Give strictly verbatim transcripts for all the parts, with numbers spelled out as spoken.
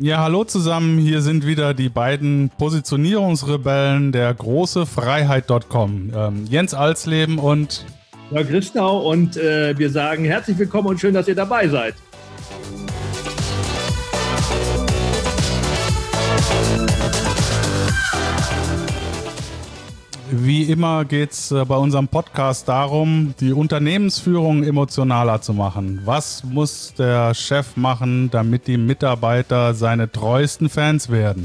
Ja, hallo zusammen, hier sind wieder die beiden Positionierungsrebellen der große Freiheit Punkt com. Ähm, Jens Alsleben und Jörg Christau und äh, wir sagen herzlich willkommen und schön, dass ihr dabei seid. Wie immer geht es bei unserem Podcast darum, die Unternehmensführung emotionaler zu machen. Was muss der Chef machen, damit die Mitarbeiter seine treuesten Fans werden?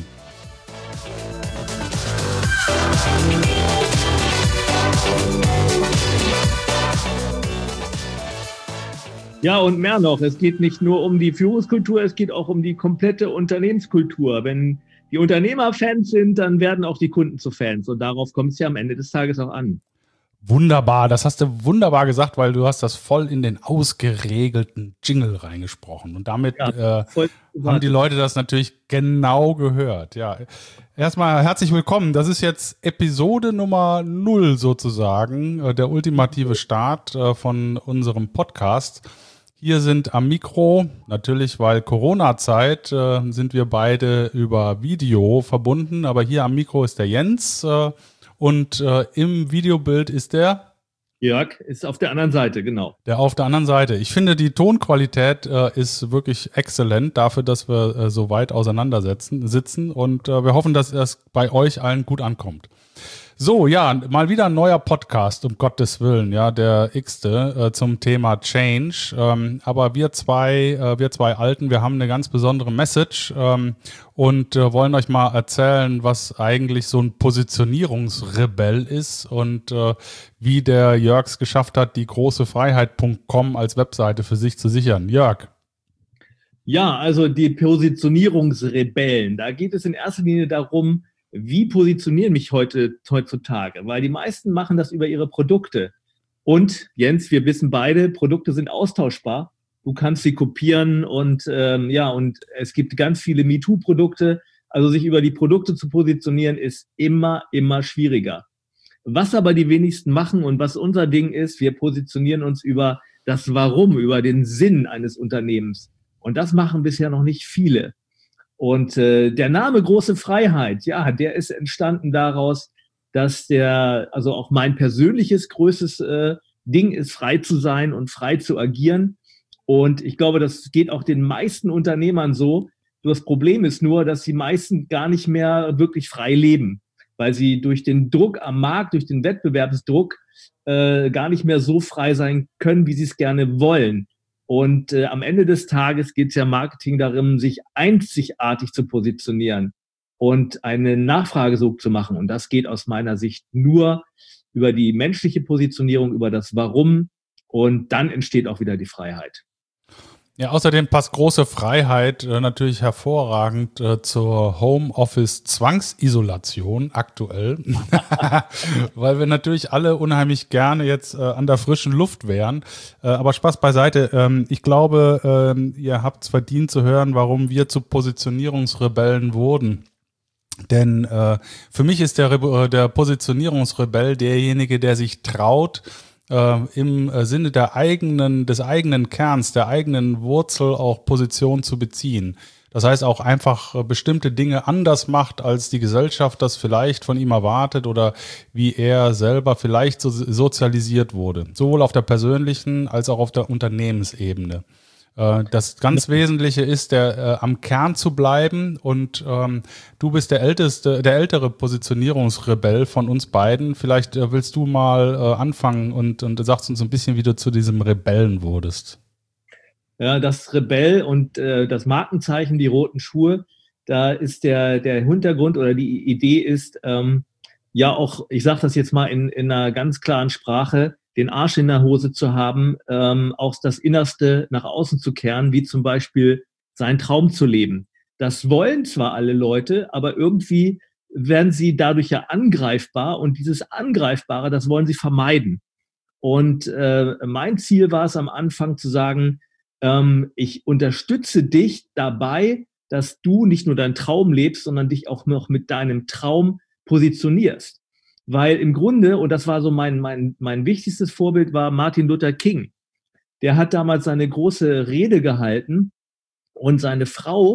Ja, und mehr noch, es geht nicht nur um die Führungskultur, es geht auch um die komplette Unternehmenskultur. Wenn die Unternehmer Fans sind, dann werden auch die Kunden zu Fans. Und darauf kommt es ja am Ende des Tages auch an. Wunderbar, das hast du wunderbar gesagt, weil du hast das voll in den ausgeregelten Jingle reingesprochen. Und damit ja, äh, haben die Leute das natürlich genau gehört. Ja, erstmal herzlich willkommen. Das ist jetzt Episode Nummer null sozusagen, äh, der ultimative Start äh, von unserem Podcast. Hier sind am Mikro, natürlich weil Corona-Zeit, äh, sind wir beide über Video verbunden, aber hier am Mikro ist der Jens äh, und äh, im Videobild ist der Jörg, ist auf der anderen Seite, genau. Der auf der anderen Seite. Ich finde, die Tonqualität äh, ist wirklich exzellent dafür, dass wir äh, so weit auseinandersetzen, sitzen und äh, wir hoffen, dass es bei euch allen gut ankommt. So, ja, mal wieder ein neuer Podcast, um Gottes Willen, ja, der x-te äh, zum Thema Change. Ähm, aber wir zwei, äh, wir zwei Alten, wir haben eine ganz besondere Message ähm, und äh, wollen euch mal erzählen, was eigentlich so ein Positionierungsrebell ist und äh, wie der Jörg geschafft hat, die große Freiheit Punkt com als Webseite für sich zu sichern. Jörg. Ja, also die Positionierungsrebellen, da geht es in erster Linie darum, wie positionieren mich heute heutzutage? Weil die meisten machen das über ihre Produkte. Und Jens, wir wissen beide, Produkte sind austauschbar. Du kannst sie kopieren und ähm, ja, und es gibt ganz viele MeToo-Produkte. Also sich über die Produkte zu positionieren, ist immer, immer schwieriger. Was aber die wenigsten machen und was unser Ding ist, wir positionieren uns über das Warum, über den Sinn eines Unternehmens. Und das machen bisher noch nicht viele. Und äh, der Name Große Freiheit, ja, der ist entstanden daraus, dass der, also auch mein persönliches größtes äh, Ding ist, frei zu sein und frei zu agieren. Und ich glaube, das geht auch den meisten Unternehmern so. Das Problem ist nur, dass die meisten gar nicht mehr wirklich frei leben, weil sie durch den Druck am Markt, durch den Wettbewerbsdruck äh, gar nicht mehr so frei sein können, wie sie es gerne wollen. Und äh, am Ende des Tages geht es ja Marketing darum, sich einzigartig zu positionieren und eine Nachfragesog zu machen. Und das geht aus meiner Sicht nur über die menschliche Positionierung, über das Warum. Und dann entsteht auch wieder die Freiheit. Ja, außerdem passt große Freiheit äh, natürlich hervorragend äh, zur Homeoffice-Zwangsisolation aktuell, weil wir natürlich alle unheimlich gerne jetzt äh, an der frischen Luft wären. Äh, aber Spaß beiseite. Ähm, ich glaube, ähm, ihr habt es verdient zu hören, warum wir zu Positionierungsrebellen wurden. Denn äh, für mich ist der, Re- der Positionierungsrebell derjenige, der sich traut, Äh, im Sinne der eigenen, des eigenen Kerns, der eigenen Wurzel auch Position zu beziehen. Das heißt auch einfach äh, bestimmte Dinge anders macht, als die Gesellschaft das vielleicht von ihm erwartet oder wie er selber vielleicht so sozialisiert wurde. Sowohl auf der persönlichen als auch auf der Unternehmensebene. Das ganz Wesentliche ist, der, äh, am Kern zu bleiben und ähm, du bist der älteste, der ältere Positionierungsrebell von uns beiden. Vielleicht äh, willst du mal äh, anfangen und, und sagst uns ein bisschen, wie du zu diesem Rebellen wurdest. Ja, das Rebell und äh, das Markenzeichen, die roten Schuhe, da ist der, der Hintergrund oder die Idee ist, ähm, ja auch, ich sage das jetzt mal in, in einer ganz klaren Sprache, den Arsch in der Hose zu haben, ähm, auch das Innerste nach außen zu kehren, wie zum Beispiel seinen Traum zu leben. Das wollen zwar alle Leute, aber irgendwie werden sie dadurch ja angreifbar und dieses Angreifbare, das wollen sie vermeiden. Und äh, mein Ziel war es am Anfang zu sagen, ähm, ich unterstütze dich dabei, dass du nicht nur deinen Traum lebst, sondern dich auch noch mit deinem Traum positionierst. Weil im Grunde, und das war so mein, mein, mein wichtigstes Vorbild, war Martin Luther King. Der hat damals seine große Rede gehalten und seine Frau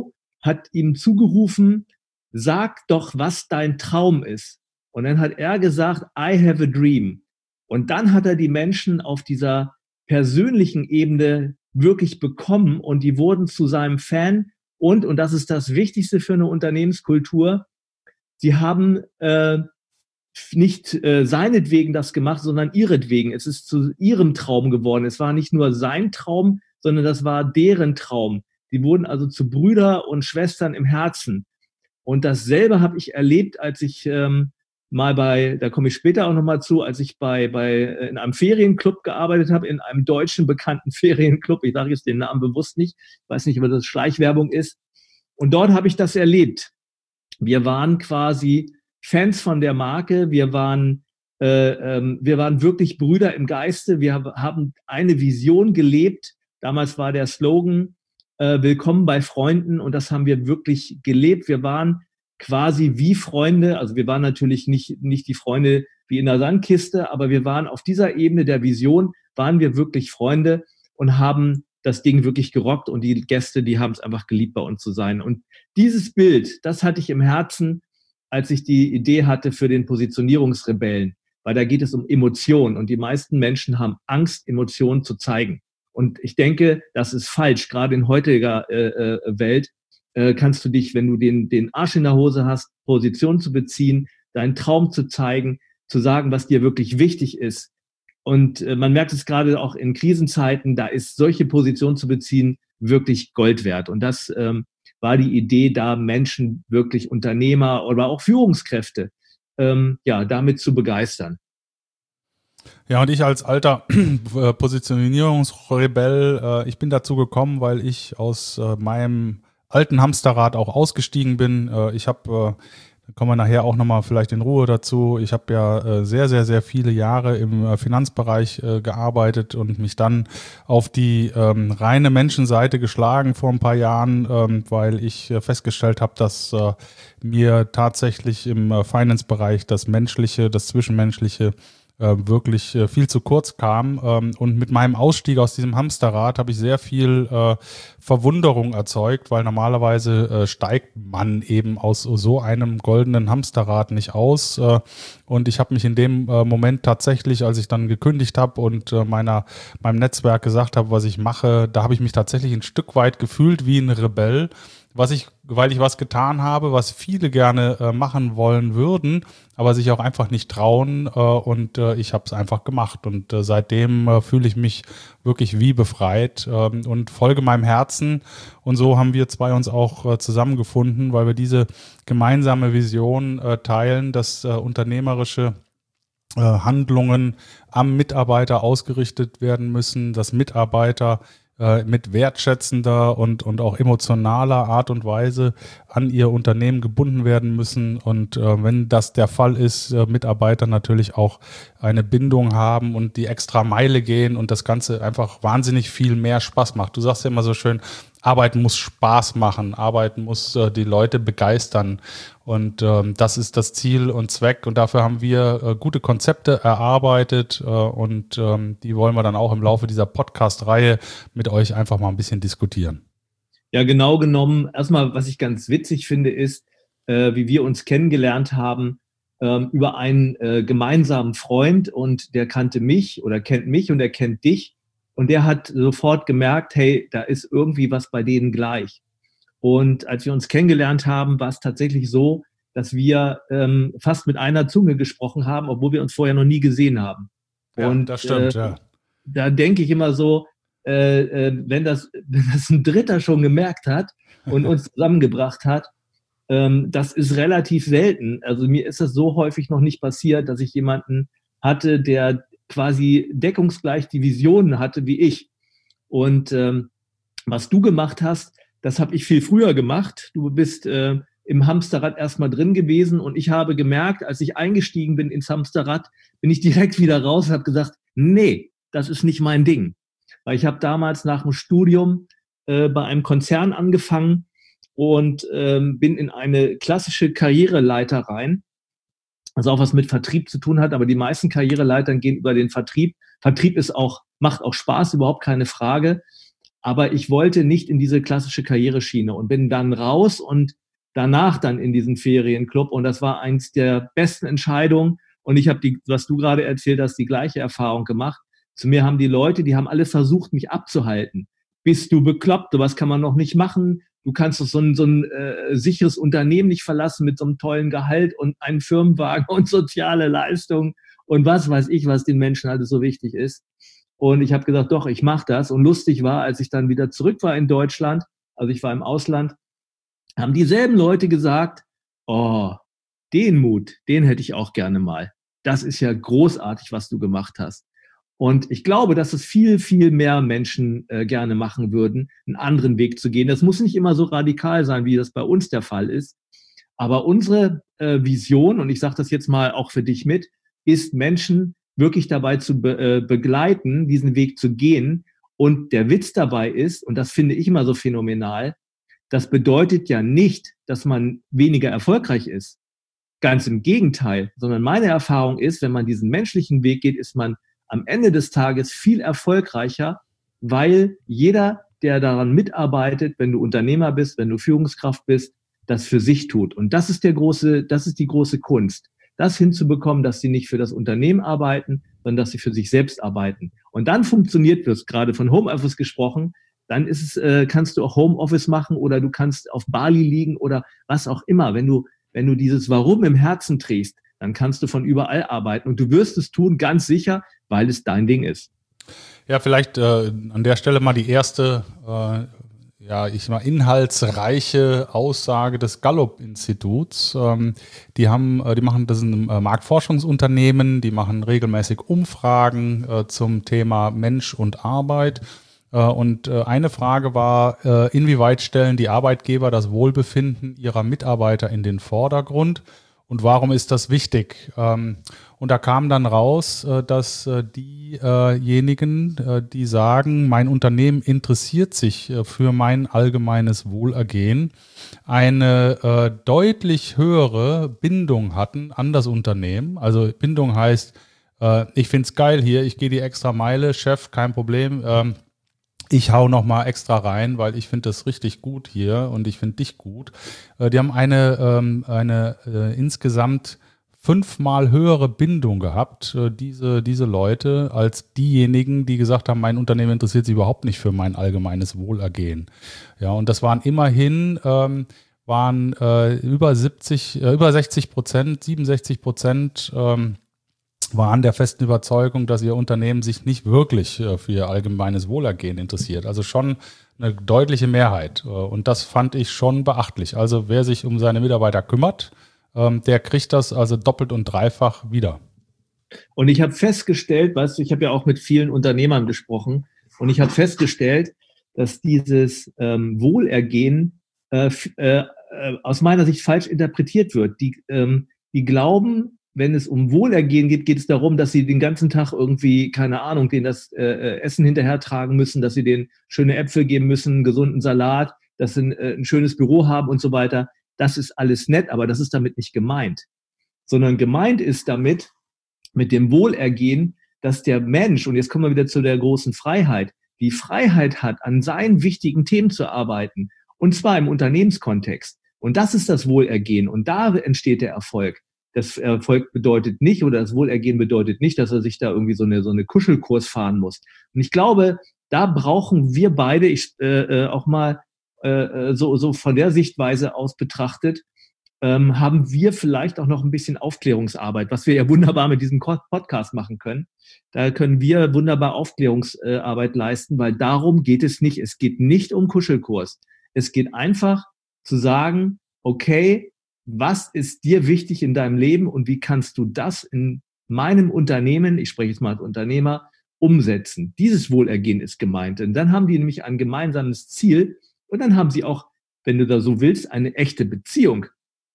hat ihm zugerufen, sag doch, was dein Traum ist. Und dann hat er gesagt, I have a dream. Und dann hat er die Menschen auf dieser persönlichen Ebene wirklich bekommen und die wurden zu seinem Fan. Und, und das ist das Wichtigste für eine Unternehmenskultur, sie haben äh, nicht äh, seinetwegen das gemacht, sondern ihretwegen. Es ist zu ihrem Traum geworden. Es war nicht nur sein Traum, sondern das war deren Traum. Die wurden also zu Brüder und Schwestern im Herzen. Und dasselbe habe ich erlebt, als ich ähm, mal bei, da komme ich später auch nochmal zu, als ich bei, bei in einem Ferienclub gearbeitet habe, in einem deutschen bekannten Ferienclub. Ich sage jetzt den Namen bewusst nicht. Ich weiß nicht, ob das Schleichwerbung ist. Und dort habe ich das erlebt. Wir waren quasi Fans von der Marke. Wir waren, äh, ähm, wir waren wirklich Brüder im Geiste. Wir haben eine Vision gelebt. Damals war der Slogan, äh, willkommen bei Freunden. Und das haben wir wirklich gelebt. Wir waren quasi wie Freunde. Also wir waren natürlich nicht, nicht die Freunde wie in der Sandkiste, aber wir waren auf dieser Ebene der Vision, waren wir wirklich Freunde und haben das Ding wirklich gerockt. Und die Gäste, die haben es einfach geliebt, bei uns zu sein. Und dieses Bild, das hatte ich im Herzen, als ich die Idee hatte für den Positionierungsrebellen, weil da geht es um Emotionen und die meisten Menschen haben Angst, Emotionen zu zeigen. Und ich denke, das ist falsch. Gerade in heutiger äh, äh, Welt äh, kannst du dich, wenn du den, den Arsch in der Hose hast, Position zu beziehen, deinen Traum zu zeigen, zu sagen, was dir wirklich wichtig ist. Und äh, man merkt es gerade auch in Krisenzeiten, da ist solche Position zu beziehen wirklich Gold wert. Und das ähm, war die Idee, da Menschen, wirklich Unternehmer oder auch Führungskräfte, ähm, ja, damit zu begeistern. Ja, und ich als alter Positionierungsrebell, äh, ich bin dazu gekommen, weil ich aus äh, meinem alten Hamsterrad auch ausgestiegen bin. Äh, ich habe, äh, da kommen wir nachher auch nochmal vielleicht in Ruhe dazu, ich habe ja äh, sehr, sehr, sehr viele Jahre im äh, Finanzbereich äh, gearbeitet und mich dann auf die ähm, reine Menschenseite geschlagen vor ein paar Jahren, ähm, weil ich äh, festgestellt habe, dass äh, mir tatsächlich im äh, Finance-Bereich das Menschliche, das Zwischenmenschliche wirklich viel zu kurz kam. Und mit meinem Ausstieg aus diesem Hamsterrad habe ich sehr viel äh, Verwunderung erzeugt, weil normalerweise äh, steigt man eben aus so einem goldenen Hamsterrad nicht aus. Äh, und ich habe mich in dem äh, Moment tatsächlich, als ich dann gekündigt habe und äh, meiner meinem Netzwerk gesagt habe, was ich mache, da habe ich mich tatsächlich ein Stück weit gefühlt wie ein Rebell, was ich, weil ich was getan habe, was viele gerne äh, machen wollen würden, aber sich auch einfach nicht trauen, äh, und äh, ich habe es einfach gemacht und äh, seitdem äh, fühle ich mich wirklich wie befreit äh, und folge meinem Herzen und so haben wir zwei uns auch äh, zusammengefunden, weil wir diese gemeinsame Vision äh, teilen, dass äh, unternehmerische äh, Handlungen am Mitarbeiter ausgerichtet werden müssen, dass Mitarbeiter mit wertschätzender und, und auch emotionaler Art und Weise an ihr Unternehmen gebunden werden müssen. Und äh, wenn das der Fall ist, äh, Mitarbeiter natürlich auch eine Bindung haben und die extra Meile gehen und das Ganze einfach wahnsinnig viel mehr Spaß macht. Du sagst ja immer so schön, Arbeit muss Spaß machen, Arbeit muss äh, die Leute begeistern und ähm, das ist das Ziel und Zweck und dafür haben wir äh, gute Konzepte erarbeitet äh, und ähm, die wollen wir dann auch im Laufe dieser Podcast-Reihe mit euch einfach mal ein bisschen diskutieren. Ja, genau genommen, erstmal, was ich ganz witzig finde, ist, äh, wie wir uns kennengelernt haben ähm, über einen äh, gemeinsamen Freund und der kannte mich oder kennt mich und er kennt dich. Und der hat sofort gemerkt, hey, da ist irgendwie was bei denen gleich. Und als wir uns kennengelernt haben, war es tatsächlich so, dass wir ähm, fast mit einer Zunge gesprochen haben, obwohl wir uns vorher noch nie gesehen haben. Ja, und das stimmt, äh, ja. Da denke ich immer so, äh, äh, wenn, das, wenn das ein Dritter schon gemerkt hat und uns zusammengebracht hat, ähm, das ist relativ selten. Also mir ist das so häufig noch nicht passiert, dass ich jemanden hatte, der quasi deckungsgleich die Visionen hatte wie ich. Und ähm, was du gemacht hast, das habe ich viel früher gemacht. Du bist äh, im Hamsterrad erstmal drin gewesen und ich habe gemerkt, als ich eingestiegen bin ins Hamsterrad, bin ich direkt wieder raus und habe gesagt, nee, das ist nicht mein Ding. Weil ich habe damals nach dem Studium äh, bei einem Konzern angefangen und ähm, bin in eine klassische Karriereleiter rein, was auch was mit Vertrieb zu tun hat, aber die meisten Karriereleitern gehen über den Vertrieb. Vertrieb ist auch, macht auch Spaß, überhaupt keine Frage. Aber ich wollte nicht in diese klassische Karriereschiene und bin dann raus und danach dann in diesen Ferienclub. Und das war eins der besten Entscheidungen. Und ich habe die, was du gerade erzählt hast, die gleiche Erfahrung gemacht. Zu mir haben die Leute, die haben alle versucht, mich abzuhalten. Bist du bekloppt? Was kann man noch nicht machen? Du kannst doch so ein, so ein äh, sicheres Unternehmen nicht verlassen mit so einem tollen Gehalt und einen Firmenwagen und soziale Leistungen und was weiß ich, was den Menschen alles so wichtig ist. Und ich habe gesagt, doch, ich mache das. Und lustig war, als ich dann wieder zurück war in Deutschland, also ich war im Ausland, haben dieselben Leute gesagt, oh, den Mut, den hätte ich auch gerne mal. Das ist ja großartig, was du gemacht hast. Und ich glaube, dass es viel, viel mehr Menschen äh, gerne machen würden, einen anderen Weg zu gehen. Das muss nicht immer so radikal sein, wie das bei uns der Fall ist. Aber unsere äh, Vision, und ich sage das jetzt mal auch für dich mit, ist, Menschen wirklich dabei zu be- äh, begleiten, diesen Weg zu gehen. Und der Witz dabei ist, und das finde ich immer so phänomenal, das bedeutet ja nicht, dass man weniger erfolgreich ist. Ganz im Gegenteil, sondern meine Erfahrung ist, wenn man diesen menschlichen Weg geht, ist man am Ende des Tages viel erfolgreicher, weil jeder, der daran mitarbeitet, wenn du Unternehmer bist, wenn du Führungskraft bist, das für sich tut. Und das ist der große, das ist die große Kunst, das hinzubekommen, dass sie nicht für das Unternehmen arbeiten, sondern dass sie für sich selbst arbeiten. Und dann funktioniert das, gerade von Homeoffice gesprochen, dann ist es, äh, kannst du auch Homeoffice machen oder du kannst auf Bali liegen oder was auch immer. Wenn du, wenn du dieses Warum im Herzen trägst, dann kannst du von überall arbeiten und du wirst es tun, ganz sicher, weil es dein Ding ist. Ja, vielleicht äh, an der Stelle mal die erste, äh, ja, ich mal inhaltsreiche Aussage des Gallup-Instituts. Ähm, die haben, äh, die machen, das ist ein äh, Marktforschungsunternehmen, die machen regelmäßig Umfragen äh, zum Thema Mensch und Arbeit. Äh, und äh, eine Frage war, äh, inwieweit stellen die Arbeitgeber das Wohlbefinden ihrer Mitarbeiter in den Vordergrund? Und warum ist das wichtig? Ähm, und da kam dann raus, äh, dass äh, diejenigen, äh, die sagen, mein Unternehmen interessiert sich äh, für mein allgemeines Wohlergehen, eine äh, deutlich höhere Bindung hatten an das Unternehmen. Also Bindung heißt, äh, ich finde es geil hier, ich gehe die extra Meile, Chef, kein Problem. Ähm, Ich hau noch mal extra rein, weil ich finde das richtig gut hier und ich finde dich gut. Äh, die haben eine, ähm, eine äh, insgesamt fünfmal höhere Bindung gehabt, äh, diese, diese Leute, als diejenigen, die gesagt haben, mein Unternehmen interessiert sich überhaupt nicht für mein allgemeines Wohlergehen. Ja, und das waren immerhin, ähm, waren äh, über siebzig, äh, über sechzig Prozent, siebenundsechzig Prozent, ähm, waren der festen Überzeugung, dass ihr Unternehmen sich nicht wirklich äh, für ihr allgemeines Wohlergehen interessiert. Also schon eine deutliche Mehrheit. Äh, und das fand ich schon beachtlich. Also wer sich um seine Mitarbeiter kümmert, ähm, der kriegt das also doppelt und dreifach wieder. Und ich habe festgestellt, weißt du, ich habe ja auch mit vielen Unternehmern gesprochen und ich habe festgestellt, dass dieses ähm, Wohlergehen äh, äh, aus meiner Sicht falsch interpretiert wird. Die, ähm, die glauben, wenn es um Wohlergehen geht, geht es darum, dass sie den ganzen Tag irgendwie, keine Ahnung, denen das äh, Essen hinterher tragen müssen, dass sie denen schöne Äpfel geben müssen, einen gesunden Salat, dass sie ein, äh, ein schönes Büro haben und so weiter. Das ist alles nett, aber das ist damit nicht gemeint. Sondern gemeint ist damit, mit dem Wohlergehen, dass der Mensch, und jetzt kommen wir wieder zu der großen Freiheit, die Freiheit hat, an seinen wichtigen Themen zu arbeiten, und zwar im Unternehmenskontext. Und das ist das Wohlergehen und da entsteht der Erfolg. Das Erfolg bedeutet nicht, oder das Wohlergehen bedeutet nicht, dass er sich da irgendwie so eine, so eine Kuschelkurs fahren muss. Und ich glaube, da brauchen wir beide, ich, äh, auch mal äh, so, so von der Sichtweise aus betrachtet, ähm, haben wir vielleicht auch noch ein bisschen Aufklärungsarbeit, was wir ja wunderbar mit diesem Podcast machen können. Da können wir wunderbar Aufklärungsarbeit leisten, weil darum geht es nicht. Es geht nicht um Kuschelkurs. Es geht einfach zu sagen, okay, was ist dir wichtig in deinem Leben und wie kannst du das in meinem Unternehmen, ich spreche jetzt mal als Unternehmer, umsetzen? Dieses Wohlergehen ist gemeint. Und dann haben die nämlich ein gemeinsames Ziel und dann haben sie auch, wenn du da so willst, eine echte Beziehung.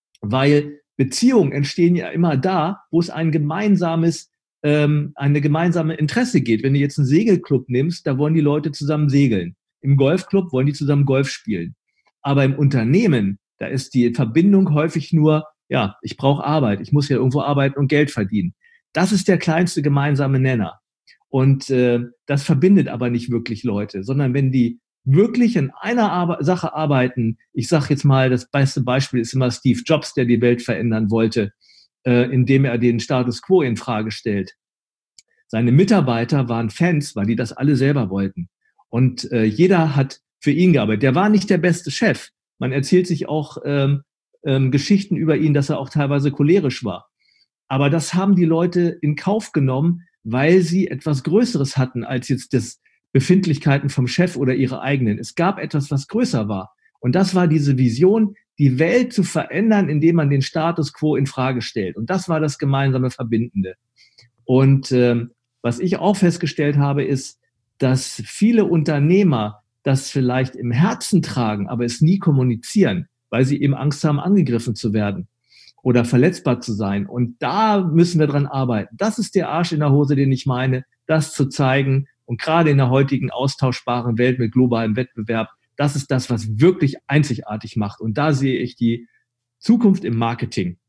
Weil Beziehungen entstehen ja immer da, wo es ein gemeinsames, ähm, eine gemeinsame Interesse geht. Wenn du jetzt einen Segelclub nimmst, da wollen die Leute zusammen segeln. Im Golfclub wollen die zusammen Golf spielen. Aber im Unternehmen, da ist die Verbindung häufig nur, ja, ich brauche Arbeit, ich muss ja irgendwo arbeiten und Geld verdienen. Das ist der kleinste gemeinsame Nenner. Und äh, das verbindet aber nicht wirklich Leute, sondern wenn die wirklich in einer Arbe- Sache arbeiten. Ich sage jetzt mal, das beste Beispiel ist immer Steve Jobs, der die Welt verändern wollte, äh, indem er den Status quo in Frage stellt. Seine Mitarbeiter waren Fans, weil die das alle selber wollten. Und äh, jeder hat für ihn gearbeitet. Der war nicht der beste Chef. Man erzählt sich auch ähm, ähm, Geschichten über ihn, dass er auch teilweise cholerisch war. Aber das haben die Leute in Kauf genommen, weil sie etwas Größeres hatten als jetzt das Befindlichkeiten vom Chef oder ihre eigenen. Es gab etwas, was größer war. Und das war diese Vision, die Welt zu verändern, indem man den Status quo in Frage stellt. Und das war das gemeinsame Verbindende. Und ähm, was ich auch festgestellt habe, ist, dass viele Unternehmer das vielleicht im Herzen tragen, aber es nie kommunizieren, weil sie eben Angst haben, angegriffen zu werden oder verletzbar zu sein. Und da müssen wir dran arbeiten. Das ist der Arsch in der Hose, den ich meine, das zu zeigen. Und gerade in der heutigen austauschbaren Welt mit globalem Wettbewerb, das ist das, was wirklich einzigartig macht. Und da sehe ich die Zukunft im Marketing.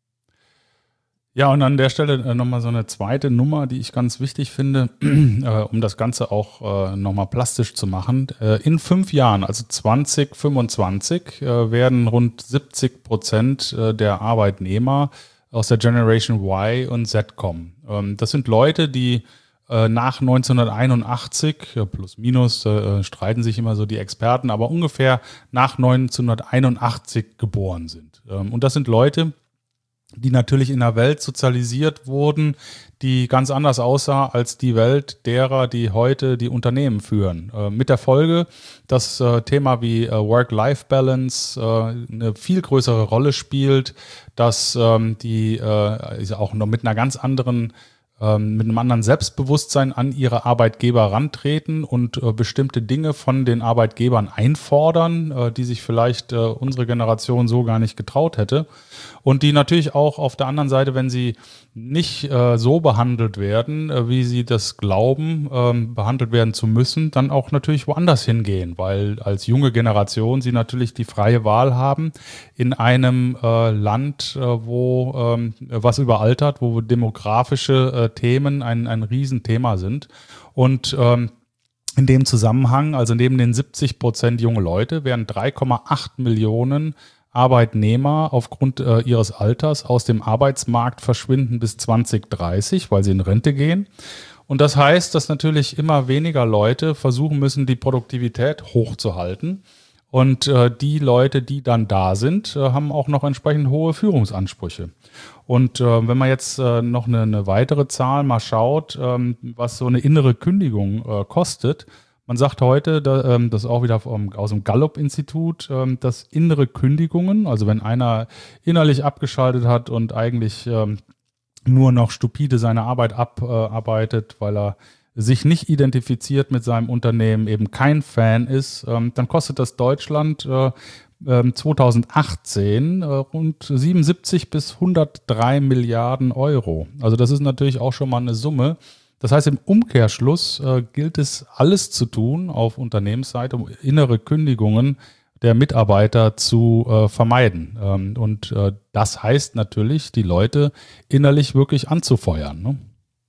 Ja, und an der Stelle äh, nochmal so eine zweite Nummer, die ich ganz wichtig finde, äh, um das Ganze auch äh, nochmal plastisch zu machen. Äh, in fünf Jahren, also zwanzig fünfundzwanzig, äh, werden rund siebzig Prozent äh, der Arbeitnehmer aus der Generation Y und Z kommen. Ähm, das sind Leute, die äh, nach neunzehnhunderteinundachtzig, äh, plus minus, äh, streiten sich immer so die Experten, aber ungefähr nach neunzehnhunderteinundachtzig geboren sind. Ähm, und das sind Leute, die natürlich in einer Welt sozialisiert wurden, die ganz anders aussah als die Welt derer, die heute die Unternehmen führen. Äh, mit der Folge, dass äh, Thema wie äh, Work-Life-Balance äh, eine viel größere Rolle spielt, dass ähm, die äh, auch noch mit einer ganz anderen mit einem anderen Selbstbewusstsein an ihre Arbeitgeber rantreten und äh, bestimmte Dinge von den Arbeitgebern einfordern, äh, die sich vielleicht äh, unsere Generation so gar nicht getraut hätte. Und die natürlich auch auf der anderen Seite, wenn sie nicht äh, so behandelt werden, äh, wie sie das glauben, ähm, behandelt werden zu müssen, dann auch natürlich woanders hingehen, weil als junge Generation sie natürlich die freie Wahl haben in einem äh, Land, äh, wo ähm, was überaltert, wo demografische äh, Themen ein, ein Riesenthema sind. Und ähm, in dem Zusammenhang, also neben den siebzig Prozent junge Leute, werden drei Komma acht Millionen Arbeitnehmer aufgrund äh, ihres Alters aus dem Arbeitsmarkt verschwinden bis zwanzig dreißig, weil sie in Rente gehen. Und das heißt, dass natürlich immer weniger Leute versuchen müssen, die Produktivität hochzuhalten. Und äh, die Leute, die dann da sind, äh, haben auch noch entsprechend hohe Führungsansprüche. Und äh, wenn man jetzt äh, noch eine, eine weitere Zahl mal schaut, ähm, was so eine innere Kündigung äh, kostet, man sagt heute, da, ähm, das ist auch wieder vom, aus dem Gallup-Institut, ähm, dass innere Kündigungen, also wenn einer innerlich abgeschaltet hat und eigentlich ähm, nur noch stupide seine Arbeit abarbeitet, weil er sich nicht identifiziert mit seinem Unternehmen, eben kein Fan ist, ähm, dann kostet das Deutschland äh, äh, zweitausendachtzehn äh, rund siebenundsiebzig bis hundertdrei Milliarden Euro. Also das ist natürlich auch schon mal eine Summe. Das heißt, im Umkehrschluss äh, gilt es, alles zu tun auf Unternehmensseite, um innere Kündigungen der Mitarbeiter zu äh, vermeiden. Ähm, und äh, das heißt natürlich, die Leute innerlich wirklich anzufeuern, ne?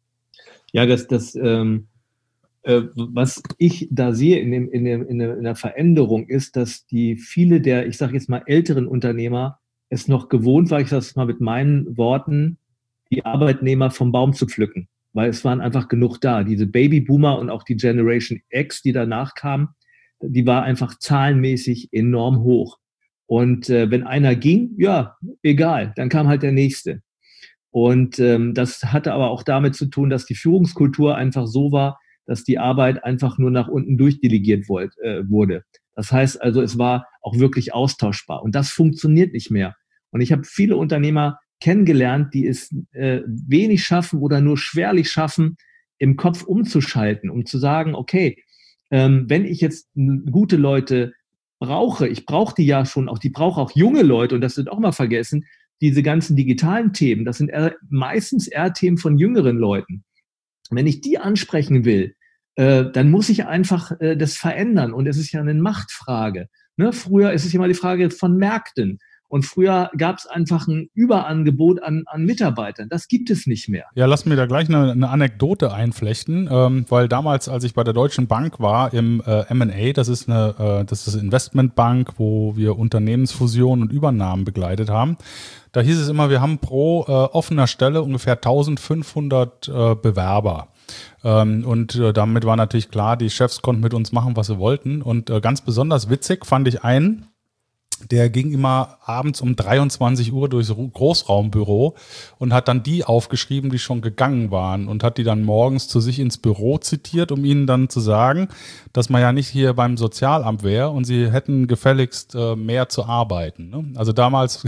Ja, das, das ähm, äh, was ich da sehe in, dem, in, dem, in, der, in der Veränderung ist, dass die viele der, ich sage jetzt mal, älteren Unternehmer es noch gewohnt war, ich sage es mal mit meinen Worten, die Arbeitnehmer vom Baum zu pflücken, weil es waren einfach genug da. Diese Babyboomer und auch die Generation X, die danach kam, die war einfach zahlenmäßig enorm hoch. Und äh, wenn einer ging, ja, egal, dann kam halt der Nächste. Und ähm, das hatte aber auch damit zu tun, dass die Führungskultur einfach so war, dass die Arbeit einfach nur nach unten durchdelegiert wollt, äh, wurde. Das heißt also, es war auch wirklich austauschbar. Und das funktioniert nicht mehr. Und ich habe viele Unternehmer kennengelernt, die es äh, wenig schaffen oder nur schwerlich schaffen, im Kopf umzuschalten, um zu sagen, okay, ähm, wenn ich jetzt gute Leute brauche, ich brauche die ja schon auch, die brauche auch junge Leute, und das wird auch mal vergessen, diese ganzen digitalen Themen, das sind eher, meistens eher Themen von jüngeren Leuten. Wenn ich die ansprechen will, äh, dann muss ich einfach äh, das verändern. Und es ist ja eine Machtfrage. Ne? Früher ist es ja mal die Frage von Märkten. Und früher gab es einfach ein Überangebot an, an Mitarbeitern. Das gibt es nicht mehr. Ja, lass mir da gleich eine, eine Anekdote einflechten, ähm, weil damals, als ich bei der Deutschen Bank war im äh, M und A, das ist eine, äh, das ist Investmentbank, wo wir Unternehmensfusionen und Übernahmen begleitet haben, da hieß es immer, wir haben pro äh, offener Stelle ungefähr eintausendfünfhundert äh, Bewerber. Ähm, und äh, damit war natürlich klar, die Chefs konnten mit uns machen, was sie wollten. Und äh, ganz besonders witzig fand ich einen, der ging immer abends um dreiundzwanzig Uhr durchs Großraumbüro und hat dann die aufgeschrieben, die schon gegangen waren und hat die dann morgens zu sich ins Büro zitiert, um ihnen dann zu sagen, dass man ja nicht hier beim Sozialamt wäre und sie hätten gefälligst äh, mehr zu arbeiten. Ne? Also damals,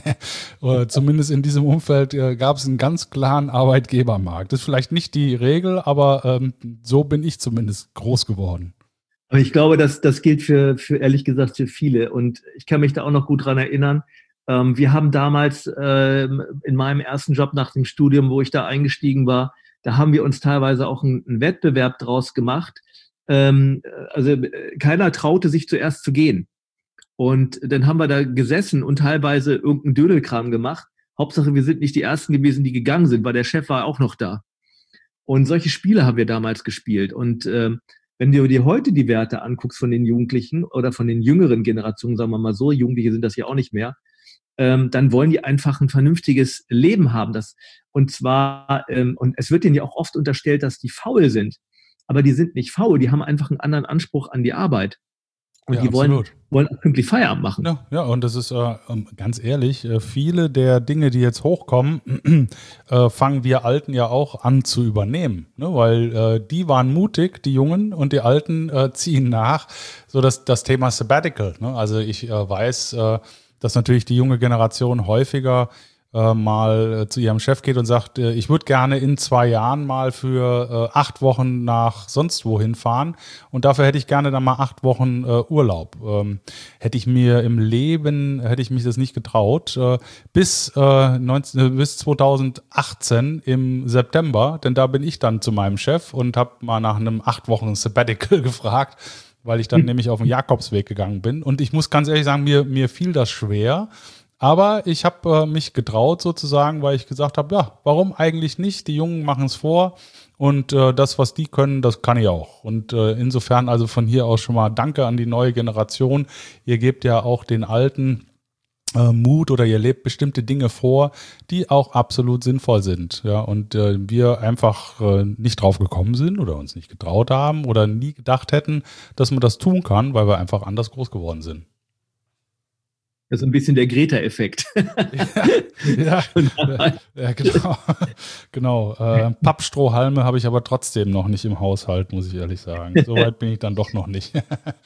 zumindest in diesem Umfeld, äh, gab es einen ganz klaren Arbeitgebermarkt. Das ist vielleicht nicht die Regel, aber ähm, so bin ich zumindest groß geworden. Aber ich glaube, dass das gilt für, für ehrlich gesagt für viele. Und ich kann mich da auch noch gut dran erinnern. Ähm, wir haben damals ähm, in meinem ersten Job nach dem Studium, wo ich da eingestiegen war, da haben wir uns teilweise auch einen, einen Wettbewerb draus gemacht. Ähm, also keiner traute sich zuerst zu gehen. Und dann haben wir da gesessen und teilweise irgendeinen Dödelkram gemacht. Hauptsache, wir sind nicht die Ersten gewesen, die gegangen sind, weil der Chef war auch noch da. Und solche Spiele haben wir damals gespielt. Und ähm, wenn du dir heute die Werte anguckst von den Jugendlichen oder von den jüngeren Generationen, sagen wir mal so, Jugendliche sind das ja auch nicht mehr, ähm, dann wollen die einfach ein vernünftiges Leben haben. Das, und zwar, ähm, und es wird denen ja auch oft unterstellt, dass die faul sind. Aber die sind nicht faul, die haben einfach einen anderen Anspruch an die Arbeit. Und ja, die wollen, wollen pünktlich Feierabend machen. Ja, ja, und das ist äh, ganz ehrlich, äh, viele der Dinge, die jetzt hochkommen, äh, fangen wir Alten ja auch an zu übernehmen. Ne? Weil äh, die waren mutig, die Jungen, und die Alten äh, ziehen nach. So das, das Thema Sabbatical. Ne? Also ich äh, weiß, äh, dass natürlich die junge Generation häufiger äh, mal äh, zu ihrem Chef geht und sagt, äh, ich würde gerne in zwei Jahren mal für äh, acht Wochen nach sonst wohin fahren und dafür hätte ich gerne dann mal acht Wochen äh, Urlaub. Ähm, hätte ich mir im Leben, hätte ich mich das nicht getraut, äh, bis, äh, neunzehn, bis zweitausendachtzehn im September, denn da bin ich dann zu meinem Chef und habe mal nach einem acht Wochen Sabbatical gefragt, weil ich dann hm. nämlich auf den Jakobsweg gegangen bin. Und ich muss ganz ehrlich sagen, mir, mir fiel das schwer. Aber ich habe äh, mich getraut sozusagen, weil ich gesagt habe, ja, warum eigentlich nicht? Die Jungen machen es vor und äh, das, was die können, das kann ich auch. Und äh, insofern also von hier aus schon mal Danke an die neue Generation. Ihr gebt ja auch den Alten äh, Mut oder ihr lebt bestimmte Dinge vor, die auch absolut sinnvoll sind. Ja, und äh, wir einfach äh, nicht drauf gekommen sind oder uns nicht getraut haben oder nie gedacht hätten, dass man das tun kann, weil wir einfach anders groß geworden sind. Das ist ein bisschen der Greta-Effekt. Ja, ja, ja, genau. genau. Äh, Pappstrohhalme habe ich aber trotzdem noch nicht im Haushalt, muss ich ehrlich sagen. So weit bin ich dann doch noch nicht.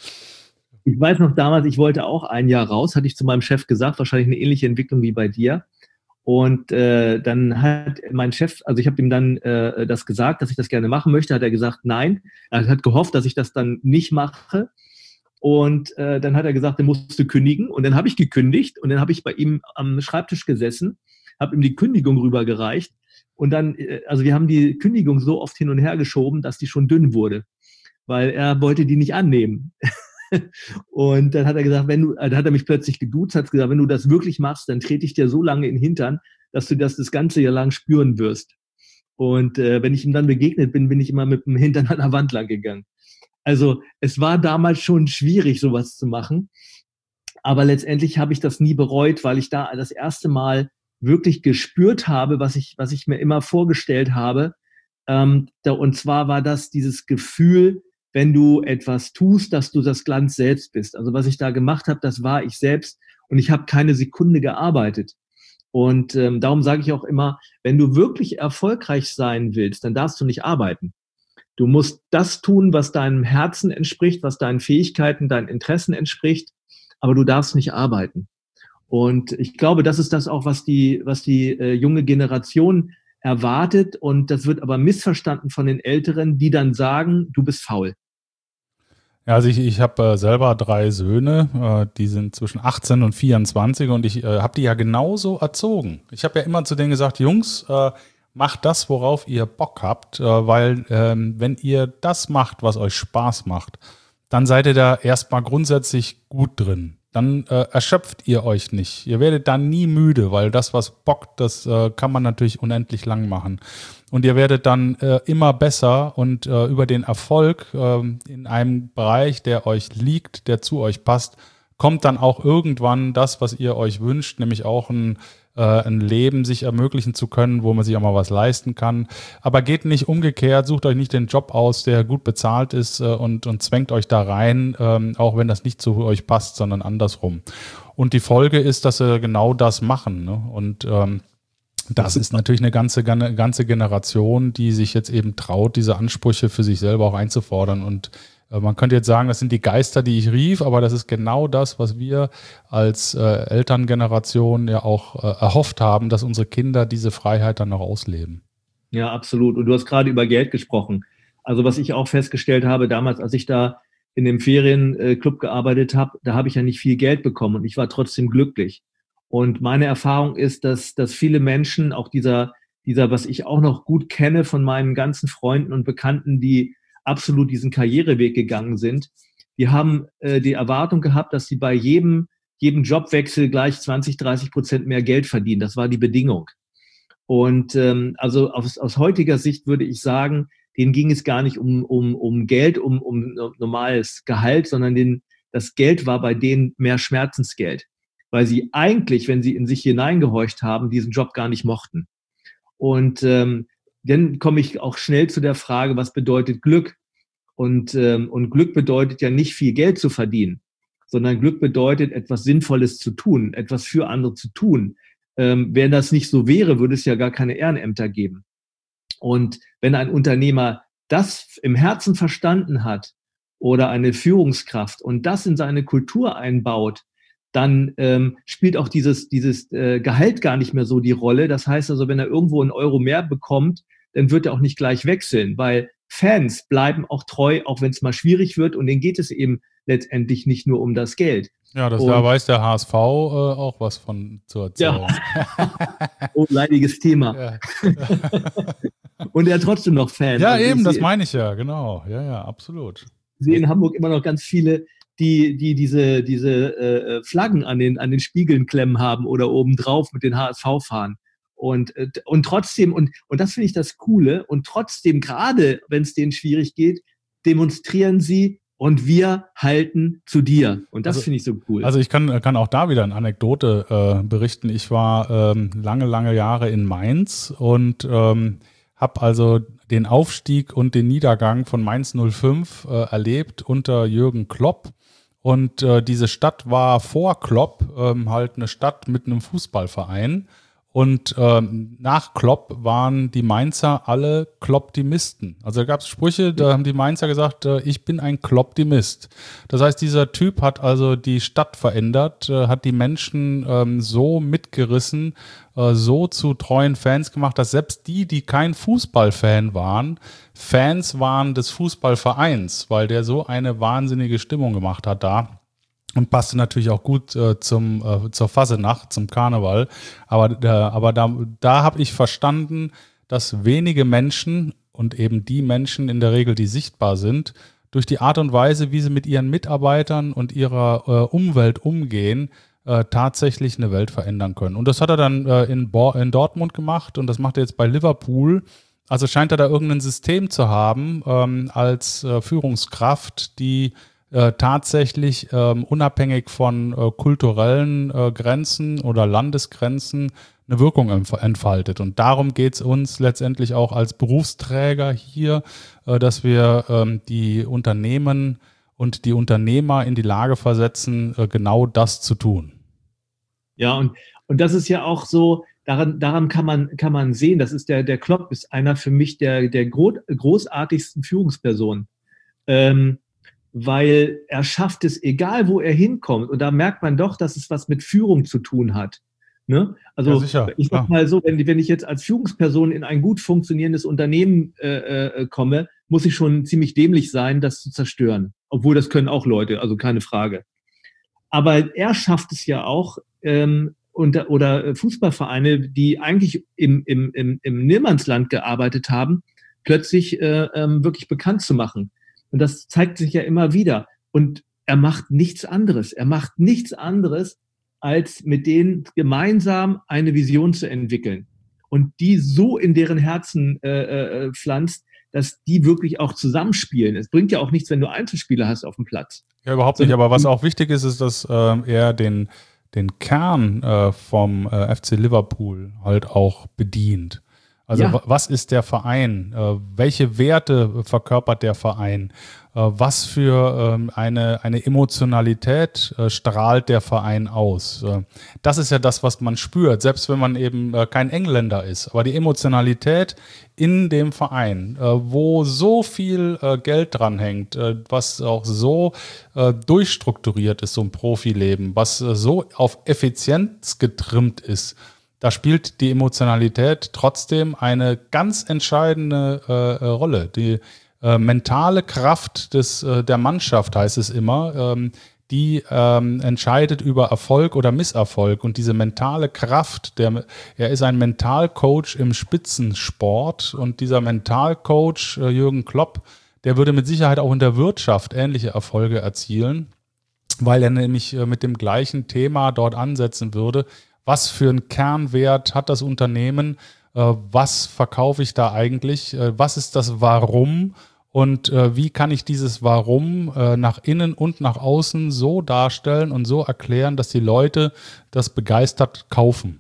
Ich weiß noch damals, ich wollte auch ein Jahr raus, hatte ich zu meinem Chef gesagt, wahrscheinlich eine ähnliche Entwicklung wie bei dir. Und äh, dann hat mein Chef, also ich habe ihm dann äh, das gesagt, dass ich das gerne machen möchte, hat er gesagt, nein. Er hat gehofft, dass ich das dann nicht mache. Und äh, dann hat er gesagt, er musste kündigen. Und dann habe ich gekündigt und dann habe ich bei ihm am Schreibtisch gesessen, habe ihm die Kündigung rübergereicht. Und dann, äh, also wir haben die Kündigung so oft hin und her geschoben, dass die schon dünn wurde, weil er wollte die nicht annehmen. Und dann hat er gesagt, wenn du, dann hat er mich plötzlich geduzt, hat gesagt, wenn du das wirklich machst, dann trete ich dir so lange in den Hintern, dass du das das ganze Jahr lang spüren wirst. Und äh, wenn ich ihm dann begegnet bin, bin ich immer mit dem Hintern an der Wand lang gegangen. Also es war damals schon schwierig, sowas zu machen. Aber letztendlich habe ich das nie bereut, weil ich da das erste Mal wirklich gespürt habe, was ich, was ich mir immer vorgestellt habe. Ähm, da, und zwar war das dieses Gefühl, wenn du etwas tust, dass du das Glanz selbst bist. Also was ich da gemacht habe, das war ich selbst und ich habe keine Sekunde gearbeitet. Und ähm, darum sage ich auch immer, wenn du wirklich erfolgreich sein willst, dann darfst du nicht arbeiten. Du musst das tun, was deinem Herzen entspricht, was deinen Fähigkeiten, deinen Interessen entspricht, aber du darfst nicht arbeiten. Und ich glaube, das ist das auch, was die, was die äh, junge Generation erwartet. Und das wird aber missverstanden von den Älteren, die dann sagen, du bist faul. Ja, also ich, ich habe äh, selber drei Söhne, äh, die sind zwischen achtzehn und vierundzwanzig und ich äh, habe die ja genauso erzogen. Ich habe ja immer zu denen gesagt, Jungs, äh, macht das, worauf ihr Bock habt, äh, weil ähm, wenn ihr das macht, was euch Spaß macht, dann seid ihr da erstmal grundsätzlich gut drin. dann äh, erschöpft ihr euch nicht. Ihr werdet dann nie müde, weil das, was bockt, das äh, kann man natürlich unendlich lang machen. Und ihr werdet dann äh, immer besser und äh, über den Erfolg äh, in einem Bereich, der euch liegt, der zu euch passt, kommt dann auch irgendwann das, was ihr euch wünscht, nämlich auch ein ein Leben sich ermöglichen zu können, wo man sich auch mal was leisten kann. Aber geht nicht umgekehrt, sucht euch nicht den Job aus, der gut bezahlt ist und, und zwängt euch da rein, ähm, auch wenn das nicht zu euch passt, sondern andersrum. Und die Folge ist, dass sie genau das machen. Ne? Und ähm, das ist natürlich eine ganze, ganze Generation, die sich jetzt eben traut, diese Ansprüche für sich selber auch einzufordern. Und man könnte jetzt sagen, das sind die Geister, die ich rief, aber das ist genau das, was wir als äh, Elterngeneration ja auch äh, erhofft haben, dass unsere Kinder diese Freiheit dann noch ausleben. Ja, absolut. Und du hast gerade über Geld gesprochen. Also was ich auch festgestellt habe damals, als ich da in dem Ferienclub gearbeitet habe, da habe ich ja nicht viel Geld bekommen und ich war trotzdem glücklich. Und meine Erfahrung ist, dass, dass viele Menschen, auch dieser, dieser, was ich auch noch gut kenne von meinen ganzen Freunden und Bekannten, die absolut diesen Karriereweg gegangen sind, die haben äh, die Erwartung gehabt, dass sie bei jedem, jedem Jobwechsel gleich zwanzig, dreißig Prozent mehr Geld verdienen. Das war die Bedingung. Und ähm, also aus, aus heutiger Sicht würde ich sagen, denen ging es gar nicht um, um, um Geld, um, um normales Gehalt, sondern den, das Geld war bei denen mehr Schmerzensgeld, weil sie eigentlich, wenn sie in sich hineingehorcht haben, diesen Job gar nicht mochten. Und ähm, dann komme ich auch schnell zu der Frage, was bedeutet Glück? Und, ähm, und Glück bedeutet ja nicht viel Geld zu verdienen, sondern Glück bedeutet, etwas Sinnvolles zu tun, etwas für andere zu tun. Ähm, wenn das nicht so wäre, würde es ja gar keine Ehrenämter geben. Und wenn ein Unternehmer das im Herzen verstanden hat oder eine Führungskraft und das in seine Kultur einbaut, dann ähm, spielt auch dieses, dieses äh, Gehalt gar nicht mehr so die Rolle. Das heißt also, wenn er irgendwo einen Euro mehr bekommt, dann wird er auch nicht gleich wechseln, weil Fans bleiben auch treu, auch wenn es mal schwierig wird. Und denen geht es eben letztendlich nicht nur um das Geld. Ja, das, und, da weiß der H S V äh, auch was von zu erzählen. Ja. Oh, leidiges Thema. Ja. Und er hat trotzdem noch Fans. Ja, also eben, das meine ich ja, genau. Ja, ja, absolut. Ich sehe in Hamburg immer noch ganz viele, die, die diese, diese äh, Flaggen an den, an den Spiegeln klemmen haben oder obendrauf mit den H S V fahren. Und, und trotzdem, und, und das finde ich das Coole, und trotzdem, gerade wenn es denen schwierig geht, demonstrieren sie und wir halten zu dir. Und das also, finde ich so cool. Also ich kann, kann auch da wieder eine Anekdote äh, berichten. Ich war ähm, lange, lange Jahre in Mainz und ähm, habe also den Aufstieg und den Niedergang von Mainz null fünf äh, erlebt unter Jürgen Klopp. Und äh, diese Stadt war vor Klopp ähm, halt eine Stadt mit einem Fußballverein. Und ähm, nach Klopp waren die Mainzer alle Klopptimisten. Also da gab es Sprüche, da haben die Mainzer gesagt, äh, ich bin ein Klopptimist. Das heißt, dieser Typ hat also die Stadt verändert, äh, hat die Menschen ähm, so mitgerissen, äh, so zu treuen Fans gemacht, dass selbst die, die kein Fußballfan waren, Fans waren des Fußballvereins, weil der so eine wahnsinnige Stimmung gemacht hat da. Und passte natürlich auch gut äh, zum, äh, zur Fassenacht, zum Karneval. Aber, äh, aber da, da habe ich verstanden, dass wenige Menschen und eben die Menschen in der Regel, die sichtbar sind, durch die Art und Weise, wie sie mit ihren Mitarbeitern und ihrer äh, Umwelt umgehen, äh, tatsächlich eine Welt verändern können. Und das hat er dann äh, in, Bo- in Dortmund gemacht und das macht er jetzt bei Liverpool. Also scheint er da irgendein System zu haben ähm, als äh, Führungskraft, die Äh, tatsächlich ähm, unabhängig von äh, kulturellen äh, Grenzen oder Landesgrenzen eine Wirkung entf- entfaltet. Und darum geht es uns letztendlich auch als Berufsträger hier, äh, dass wir ähm, die Unternehmen und die Unternehmer in die Lage versetzen, äh, genau das zu tun. Ja, und, und das ist ja auch so, daran, daran kann man, kann man sehen, das ist der, der Klopp ist einer für mich der, der gro- großartigsten Führungspersonen. Ähm, weil er schafft es, egal wo er hinkommt. Und da merkt man doch, dass es was mit Führung zu tun hat. Ne? Also Ja, sicher, ich sag klar. mal so, wenn, wenn ich jetzt als Führungsperson in ein gut funktionierendes Unternehmen äh, äh, komme, muss ich schon ziemlich dämlich sein, das zu zerstören. Obwohl das können auch Leute, also keine Frage. Aber er schafft es ja auch, ähm, unter, oder Fußballvereine, die eigentlich im, im, im, im Niemandsland gearbeitet haben, plötzlich äh, ähm, wirklich bekannt zu machen. Und das zeigt sich ja immer wieder. Und er macht nichts anderes. Er macht nichts anderes, als mit denen gemeinsam eine Vision zu entwickeln und die so in deren Herzen äh, äh, pflanzt, dass die wirklich auch zusammenspielen. Es bringt ja auch nichts, wenn du Einzelspieler hast auf dem Platz. Ja, überhaupt nicht. Aber was auch wichtig ist, ist, dass äh, er den, den Kern äh, vom äh, F C Liverpool halt auch bedient. Also ja. Was ist der Verein? Äh, welche Werte verkörpert der Verein? Äh, was für ähm, eine, eine Emotionalität äh, strahlt der Verein aus? Äh, das ist ja das, was man spürt, selbst wenn man eben äh, kein Engländer ist. Aber die Emotionalität in dem Verein, äh, wo so viel äh, Geld dran hängt, äh, was auch so äh, durchstrukturiert ist, so ein Profileben, was äh, so auf Effizienz getrimmt ist, da spielt die Emotionalität trotzdem eine ganz entscheidende äh, Rolle. Die äh, mentale Kraft des, äh, der Mannschaft, heißt es immer, ähm, die ähm, entscheidet über Erfolg oder Misserfolg. Und diese mentale Kraft, der, er ist ein Mentalcoach im Spitzensport. Und dieser Mentalcoach äh, Jürgen Klopp, der würde mit Sicherheit auch in der Wirtschaft ähnliche Erfolge erzielen, weil er nämlich äh, mit dem gleichen Thema dort ansetzen würde. Was für einen Kernwert hat das Unternehmen? Äh, was verkaufe ich da eigentlich? Äh, was ist das Warum? Und äh, wie kann ich dieses Warum äh, nach innen und nach außen so darstellen und so erklären, dass die Leute das begeistert kaufen?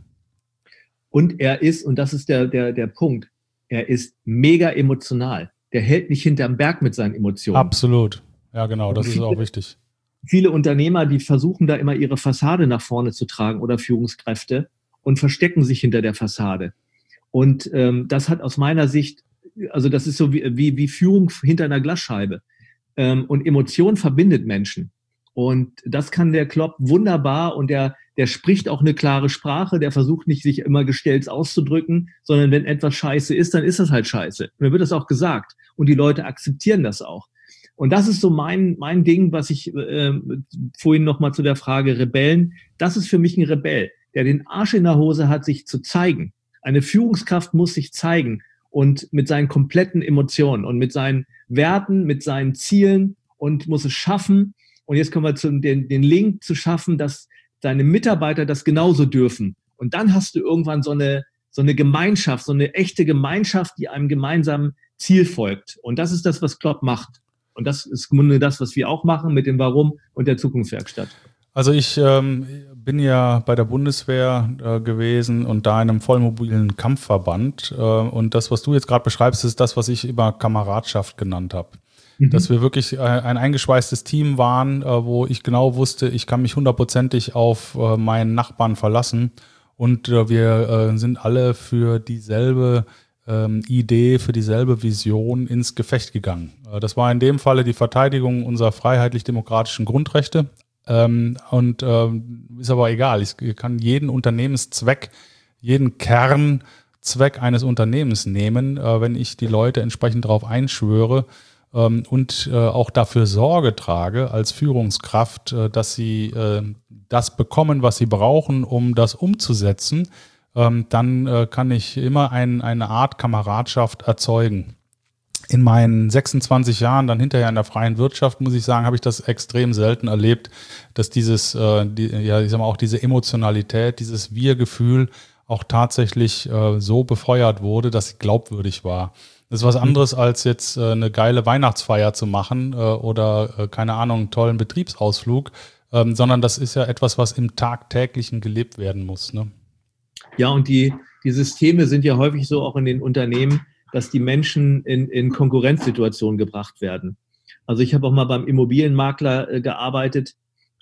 Und er ist, und das ist der, der, der Punkt, er ist mega emotional. Der hält nicht hinterm Berg mit seinen Emotionen. Absolut. Ja, genau, das ist auch wichtig. Viele Unternehmer, die versuchen da immer ihre Fassade nach vorne zu tragen oder Führungskräfte und verstecken sich hinter der Fassade. Und ähm, das hat aus meiner Sicht, also das ist so wie, wie, wie Führung hinter einer Glasscheibe. Ähm, und Emotion verbindet Menschen. Und das kann der Klopp wunderbar, und der, der spricht auch eine klare Sprache, der versucht nicht, sich immer gestellt auszudrücken, sondern wenn etwas scheiße ist, dann ist das halt scheiße. Und dann wird das auch gesagt. Und die Leute akzeptieren das auch. Und das ist so mein, mein Ding, was ich äh, vorhin nochmal zu der Frage Rebellen, das ist für mich ein Rebell, der den Arsch in der Hose hat, sich zu zeigen. Eine Führungskraft muss sich zeigen und mit seinen kompletten Emotionen und mit seinen Werten, mit seinen Zielen, und muss es schaffen. Und jetzt kommen wir zu den, den Link zu schaffen, dass deine Mitarbeiter das genauso dürfen. Und dann hast du irgendwann so eine, so eine Gemeinschaft, so eine echte Gemeinschaft, die einem gemeinsamen Ziel folgt. Und das ist das, was Klopp macht. Und das ist im Grunde das, was wir auch machen mit dem Warum und der Zukunftswerkstatt. Also ich ähm, bin ja bei der Bundeswehr äh, gewesen und da in einem vollmobilen Kampfverband. Äh, und das, was du jetzt gerade beschreibst, ist das, was ich immer Kameradschaft genannt habe. Mhm. Dass wir wirklich äh, ein eingeschweißtes Team waren, äh, wo ich genau wusste, ich kann mich hundertprozentig auf äh, meinen Nachbarn verlassen. Und äh, wir äh, sind alle für dieselbe ähm, Idee, für dieselbe Vision ins Gefecht gegangen. Äh, das war in dem Falle die Verteidigung unserer freiheitlich-demokratischen Grundrechte. Ähm, und ähm, ist aber egal. Ich kann jeden Unternehmenszweck, jeden Kernzweck eines Unternehmens nehmen, äh, wenn ich die Leute entsprechend darauf einschwöre ähm, und äh, auch dafür Sorge trage als Führungskraft, äh, dass sie äh, das bekommen, was sie brauchen, um das umzusetzen. Ähm, dann äh, kann ich immer ein, eine Art Kameradschaft erzeugen. In meinen sechsundzwanzig Jahren dann hinterher in der freien Wirtschaft, muss ich sagen, habe ich das extrem selten erlebt, dass dieses, äh, die, ja, ich sag mal, auch diese Emotionalität, dieses Wir-Gefühl auch tatsächlich äh, so befeuert wurde, dass sie glaubwürdig war. Das ist was anderes, als jetzt äh, eine geile Weihnachtsfeier zu machen äh, oder, äh, keine Ahnung, einen tollen Betriebsausflug, ähm, sondern das ist ja etwas, was im Tagtäglichen gelebt werden muss, ne? Ja, und die, die Systeme sind ja häufig so auch in den Unternehmen, dass die Menschen in, in Konkurrenzsituationen gebracht werden. Also ich habe auch mal beim Immobilienmakler äh, gearbeitet,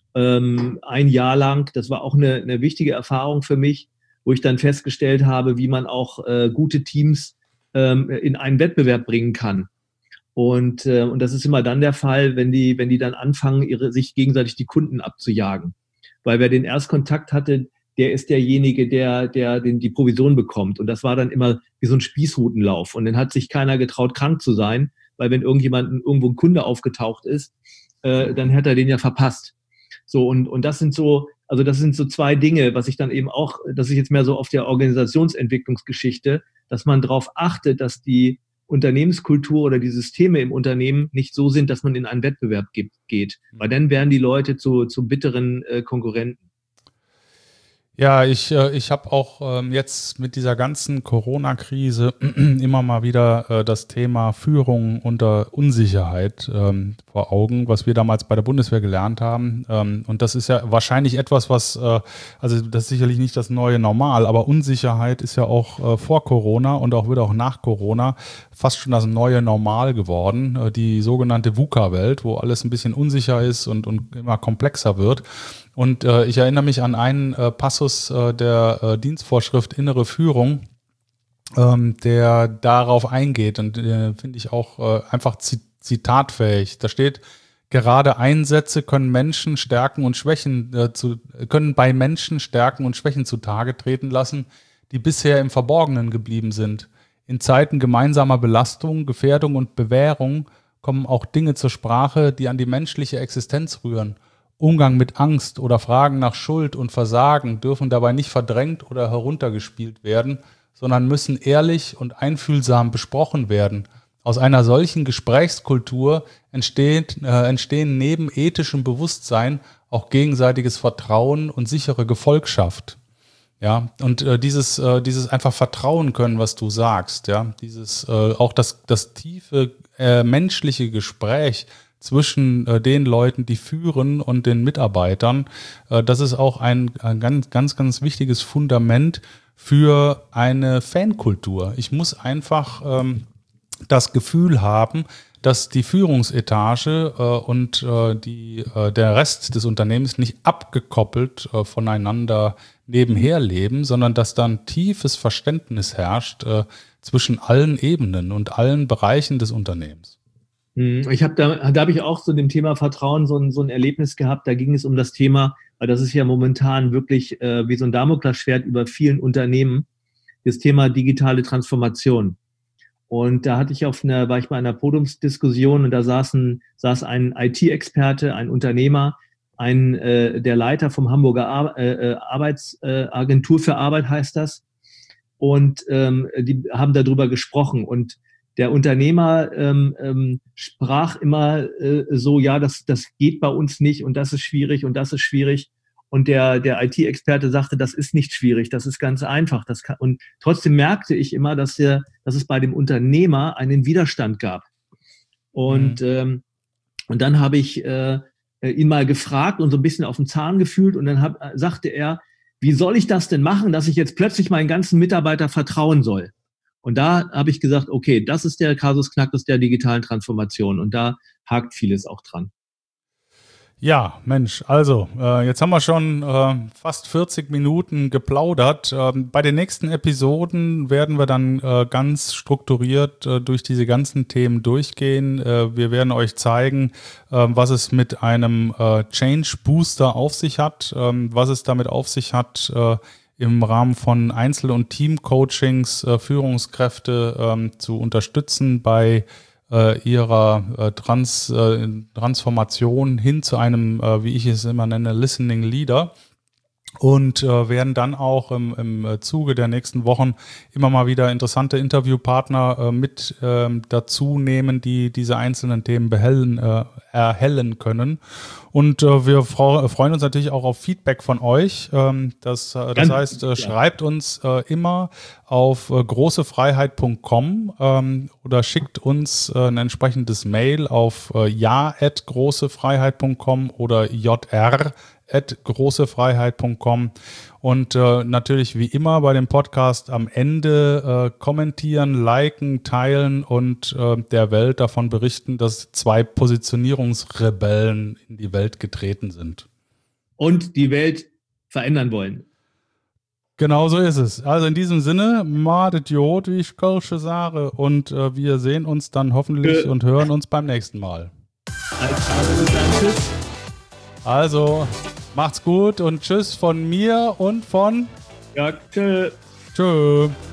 ähm, ein Jahr lang. Das war auch eine, eine wichtige Erfahrung für mich, wo ich dann festgestellt habe, wie man auch äh, gute Teams ähm, in einen Wettbewerb bringen kann. Und, äh, und das ist immer dann der Fall, wenn die, wenn die dann anfangen, ihre, sich gegenseitig die Kunden abzujagen. Weil wer den Erstkontakt hatte, der ist derjenige, der, der den, die Provision bekommt. Und das war dann immer wie so ein Spießrutenlauf. Und dann hat sich keiner getraut, krank zu sein, weil wenn irgendjemand, irgendwo ein Kunde aufgetaucht ist, äh, dann hat er den ja verpasst. So, und, und das sind so, also das sind so zwei Dinge, was ich dann eben auch, das ist jetzt mehr so auf der Organisationsentwicklungsgeschichte, dass man darauf achtet, dass die, Unternehmenskultur oder die Systeme im Unternehmen nicht so sind, dass man in einen Wettbewerb gibt, geht. Weil dann werden die Leute zu, zu bitteren äh, Konkurrenten. Ja, ich, äh, ich habe auch ähm, jetzt mit dieser ganzen Corona-Krise immer mal wieder äh, das Thema Führung unter Unsicherheit ähm, vor Augen, was wir damals bei der Bundeswehr gelernt haben. Ähm, und das ist ja wahrscheinlich etwas, was, äh, also das ist sicherlich nicht das neue Normal, aber Unsicherheit ist ja auch äh, vor Corona und auch wird auch nach Corona fast schon das neue Normal geworden. Äh, die sogenannte VUCA-Welt, wo alles ein bisschen unsicher ist und, und immer komplexer wird. Und äh, ich erinnere mich an einen äh, Passus äh, der äh, Dienstvorschrift Innere Führung, ähm, der darauf eingeht und äh, finde ich auch äh, einfach zit- zitatfähig. Da steht: Gerade Einsätze können Menschen Stärken und Schwächen äh, zu, können bei Menschen Stärken und Schwächen zutage treten lassen, die bisher im Verborgenen geblieben sind. In Zeiten gemeinsamer Belastung, Gefährdung und Bewährung kommen auch Dinge zur Sprache, die an die menschliche Existenz rühren. Umgang mit Angst oder Fragen nach Schuld und Versagen dürfen dabei nicht verdrängt oder heruntergespielt werden, sondern müssen ehrlich und einfühlsam besprochen werden. Aus einer solchen Gesprächskultur entsteht, äh, entstehen neben ethischem Bewusstsein auch gegenseitiges Vertrauen und sichere Gefolgschaft. Ja, und äh, dieses, äh, dieses einfach vertrauen können, was du sagst, ja, dieses, äh, auch das, das tiefe äh, menschliche Gespräch zwischen äh, den Leuten, die führen und den Mitarbeitern, äh, das ist auch ein, ein ganz, ganz, ganz wichtiges Fundament für eine Fankultur. Ich muss einfach ähm, das Gefühl haben, dass die Führungsetage äh, und äh, die, äh, der Rest des Unternehmens nicht abgekoppelt äh, voneinander nebenher leben, sondern dass da ein tiefes Verständnis herrscht äh, zwischen allen Ebenen und allen Bereichen des Unternehmens. Ich habe da, da habe ich auch zu dem Thema Vertrauen so ein, so ein Erlebnis gehabt. Da ging es um das Thema, weil das ist ja momentan wirklich äh, wie so ein Damoklesschwert über vielen Unternehmen, das Thema digitale Transformation. Und da hatte ich auf einer, war ich bei einer Podiumsdiskussion und da saßen, saß ein I T-Experte, ein Unternehmer, ein äh, der Leiter vom Hamburger Ar- äh, Arbeitsagentur äh, für Arbeit heißt das. Und ähm, die haben darüber gesprochen. Und der Unternehmer ähm, ähm, sprach immer äh, so, ja, das, das geht bei uns nicht und das ist schwierig und das ist schwierig. Und der, der I T-Experte sagte, das ist nicht schwierig, das ist ganz einfach. Das kann, und trotzdem merkte ich immer, dass, der, dass es bei dem Unternehmer einen Widerstand gab. Und, mhm. ähm, und dann habe ich äh, ihn mal gefragt und so ein bisschen auf den Zahn gefühlt und dann hab, sagte er, wie soll ich das denn machen, dass ich jetzt plötzlich meinen ganzen Mitarbeiter vertrauen soll? Und da habe ich gesagt, okay, das ist der Kasus Knacktus der digitalen Transformation und da hakt vieles auch dran. Ja, Mensch, also äh, jetzt haben wir schon äh, fast vierzig Minuten geplaudert. Ähm, bei den nächsten Episoden werden wir dann äh, ganz strukturiert äh, durch diese ganzen Themen durchgehen. Äh, wir werden euch zeigen, äh, was es mit einem äh, Change Booster auf sich hat, äh, was es damit auf sich hat, äh, im Rahmen von Einzel- und Team-Coachings äh, Führungskräfte ähm, zu unterstützen bei äh, ihrer äh, Trans, äh, Transformation hin zu einem, äh, wie ich es immer nenne, Listening Leader. Und äh, werden dann auch im, im Zuge der nächsten Wochen immer mal wieder interessante Interviewpartner äh, mit äh, dazu nehmen, die diese einzelnen Themen behellen, äh, erhellen können. Und äh, wir freu- freuen uns natürlich auch auf Feedback von euch. Ähm, das, äh, das heißt, äh, schreibt uns äh, immer auf äh, großefreiheit punkt com ähm, oder schickt uns äh, ein entsprechendes Mail auf äh, ja at großefreiheit punkt com oder jr at großefreiheit punkt com und äh, natürlich wie immer bei dem Podcast am Ende äh, kommentieren, liken, teilen und äh, der Welt davon berichten, dass zwei Positionierungsrebellen in die Welt getreten sind. Und die Welt verändern wollen. Genau so ist es. Also in diesem Sinne, madet Jod, wie ich Kölsche sage, und äh, wir sehen uns dann hoffentlich äh. und hören uns beim nächsten Mal. Also, also macht's gut und tschüss von mir und von ja, tschö. Tschö.